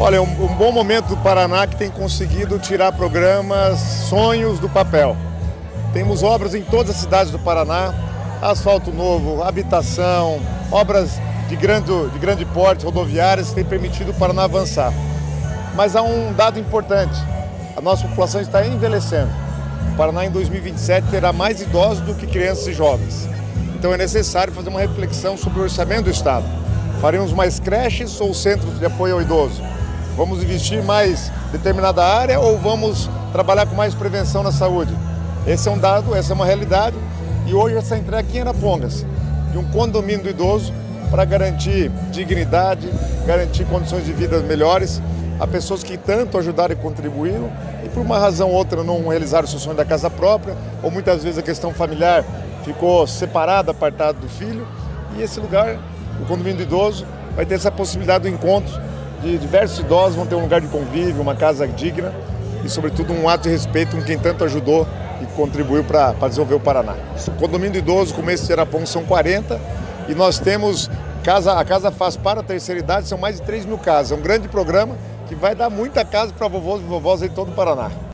Olha, um bom momento do Paraná que tem conseguido tirar programas, sonhos do papel. Temos obras em todas as cidades do Paraná, asfalto novo, habitação, obras de grande porte, rodoviárias, que têm permitido o Paraná avançar. Mas há um dado importante, a nossa população está envelhecendo. O Paraná em 2027 terá mais idosos do que crianças e jovens. Então é necessário fazer uma reflexão sobre o orçamento do Estado. Faremos mais creches ou centros de apoio ao idoso? Vamos investir mais em determinada área ou vamos trabalhar com mais prevenção na saúde? Esse é um dado, essa é uma realidade. E hoje essa entrega aqui em Arapongas, de um condomínio do idoso para garantir dignidade, garantir condições de vida melhores a pessoas que tanto ajudaram e contribuíram e por uma razão ou outra não realizaram o seu sonho da casa própria ou muitas vezes a questão familiar ficou separada, apartada do filho. E esse lugar, o condomínio do idoso, vai ter essa possibilidade do encontro de diversos idosos, vão ter um lugar de convívio, uma casa digna e sobretudo um ato de respeito com quem tanto ajudou e contribuiu para desenvolver o Paraná. O condomínio do idoso, como esse de Arapongas, são 40 e nós temos, a Casa Faz para a terceira idade, são mais de 3.000 casas. É um grande programa que vai dar muita casa para vovôs e vovós em todo o Paraná.